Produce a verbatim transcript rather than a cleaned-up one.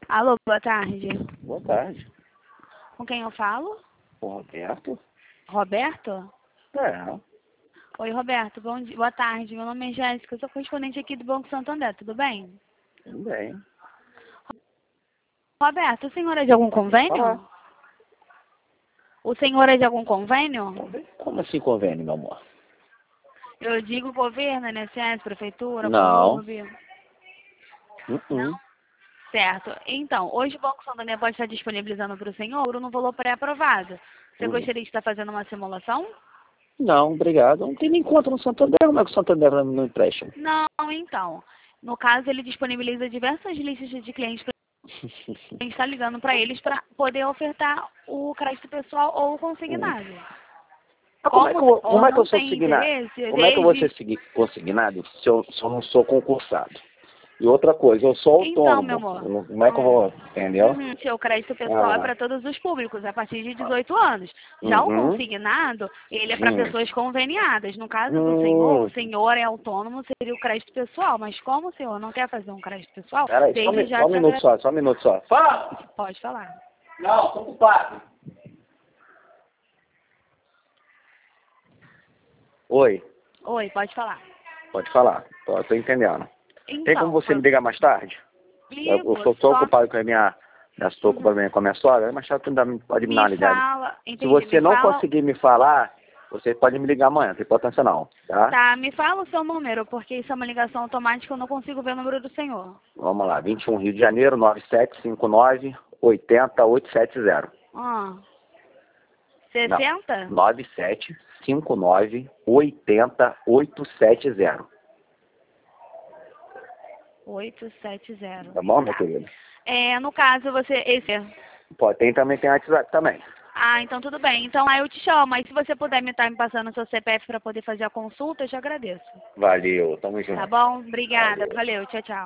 Alô, boa tarde. Boa tarde. Com quem eu falo? O Roberto? Roberto? É. Oi, Roberto. Bom dia. Boa tarde. Meu nome é Jéssica. Eu sou correspondente aqui do Banco Santander. Tudo bem? Tudo bem. Roberto, o senhor é de algum convênio? Ah. O senhor é de algum convênio? Como assim convênio, meu amor? Eu digo governo, I N S S, prefeitura, Não. clube. Uh -uh. Certo. Então, hoje o Banco Santander pode estar disponibilizando para o senhor um valor pré-aprovado. Você Hum. gostaria de estar fazendo uma simulação? Não, obrigado. Não tem nem conta no Santander. Como é que o Santander não empresta? Não, então. No caso, ele disponibiliza diversas listas de clientes para a gente está ligando para eles para poder ofertar o crédito pessoal ou o consignado. Ah, como, é que eu, Como, como é que eu sou tem consignado? interesse, Como é que eu vou desde... ser segui- consignado se eu, se eu não sou concursado? E outra coisa, eu sou Então, autônomo. meu amor. Eu não- Como é que eu vou... Entendeu? Uhum, seu crédito pessoal é Ah. para todos os públicos, a partir de dezoito anos. Já o Uhum. consignado, ele é para Hum. pessoas conveniadas. No caso do senhor, Hum. o senhor é autônomo, seria o crédito pessoal. Mas como o senhor não quer fazer um crédito pessoal, Peraí, só, desde um- já só um te minuto agra- só, só um minuto só. Fala! Pode falar. Não, tô ocupado. Oi, Oi, pode falar. pode falar. Tô, tô entendendo. Tem como Então, você me ligar mais tarde? Eu, eu ligo, só tô só... ocupado com a minha... Já estou Uhum. ocupado com a minha sogra, mas tarde tu pode me dar Me uma ligada. fala, Se entendi, você me não fala... conseguir me falar, você pode me ligar amanhã, não tem importância não, tá? Tá, me fala o seu número, porque isso é uma ligação automática, eu não consigo ver o número do senhor. Vamos lá, vinte e um Rio de Janeiro, nove sete cinco nove, oito zero, oito sete zero. Ah, Não, sessenta? nove sete cinco nove, oito zero, oito sete zero. oito sete zero. Tá bom, minha Tá. querida? É, no caso, você... Esse... Pode, tem também, tem WhatsApp também. Ah, então tudo bem. Então aí eu te chamo. Mas se você puder me estar me passando o seu C P F para poder fazer a consulta, eu te agradeço. Valeu, tamo junto. Tá bom? Obrigada. Valeu. Valeu. Tchau, tchau.